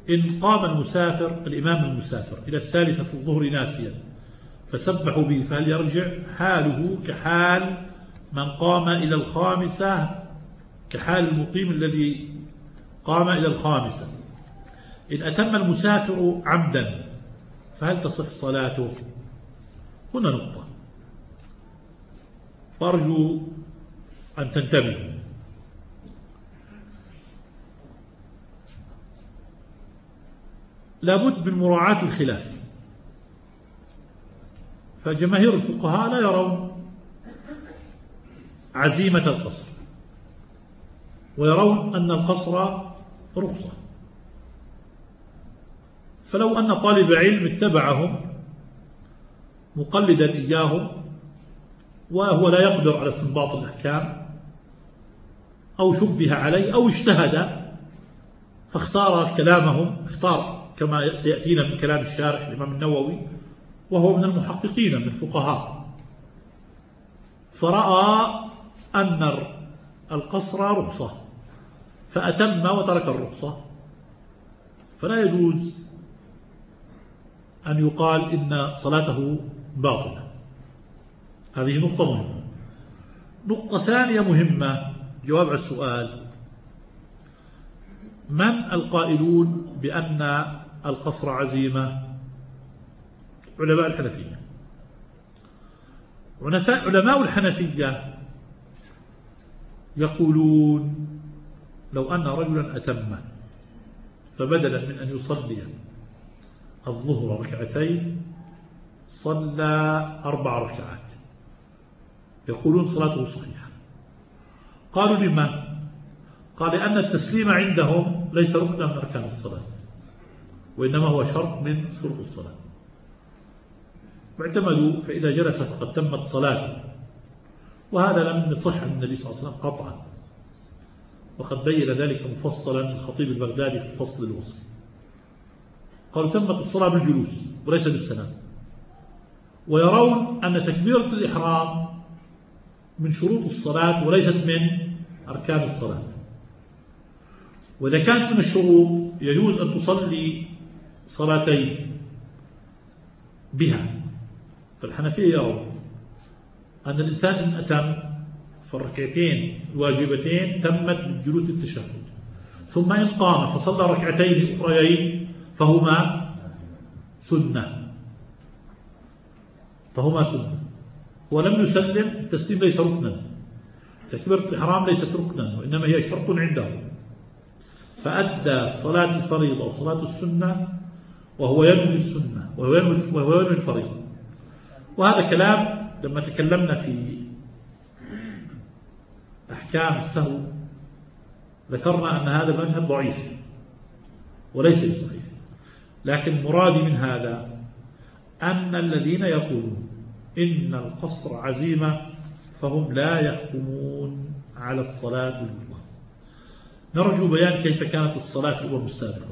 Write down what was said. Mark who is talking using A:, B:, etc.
A: إن قام المسافر الإمام المسافر إلى الثالثة في الظهر ناسيا فسبحوا به فهل يرجع؟ حاله كحال من قام إلى الخامسة، كحال المقيم الذي قام إلى الخامسة. إن أتم المسافر عمدا فهل تصح صلاته؟ هنا نقطة أرجو أن تنتبهوا. لابد من مراعاة الخلاف، فجماهير الفقهاء لا يرون عزيمة القصر ويرون أن القصر رخصة، فلو أن طالب علم اتبعهم مقلدا إياهم وهو لا يقدر على استنباط الأحكام أو شبه عليه أو اجتهد فاختار كلامهم، اختار كما سيأتينا من كلام الشارح الإمام النووي وهو من المحققين من الفقهاء، فرأى أن القصر رخصة فأتم وترك الرخصة، فلا يجوز أن يقال إن صلاته باطلة. هذه نقطة مهمة. نقطة ثانية مهمة، جواب على السؤال: من القائلون بأن القصر عزيمة؟ علماء الحنفية. علماء الحنفية يقولون لو أن رجلا أتم فبدلا من أن يصلي الظهر ركعتين صلى 4 ركعات، يقولون صلاته صحيحة. قالوا لما؟ قال لأن التسليم عندهم ليس ركنا من أركان الصلاة وإنما هو شرط من شروط الصلاة، واعتمدوا فإذا جلس فقد تمت صلاته، وهذا لم يصح عن النبي صلى الله عليه وسلم قطعا، وقد بين ذلك مفصلا الخطيب البغدادي في الفصل الوسط. قالوا تمت الصلاة بالجلوس وليس بالسلام، ويرون أن تكبيرة الإحرام من شروط الصلاة وليست من أركان الصلاة، وإذا كانت من الشروط يجوز أن تصلي صلاتين بها. فالحنفية يرون أن الإنسان إن أتم فالركعتين الواجبتين تمت بالجلوس للتشهد، ثم إن قام فصلى ركعتين أخريين فهما سنة، ولم يسلم. التسليم ليس ركنا، تكبيرة الإحرام ليست ركنا وإنما هي شرط عنده، فأدى صلاة الفريضة وصلاة السنة وهو ينوي السنة وهو ينوي الفريضة. وهذا كلام لما تكلمنا في أحكام السهو ذكرنا أن هذا المذهب ضعيف وليس بصحيح، لكن مرادي من هذا أن الذين يقولون إن القصر عزيمة فهم لا يحكمون على الصلاة بالمطلق. نرجو بيان كيف كانت الصلاة في الأمم السابقة.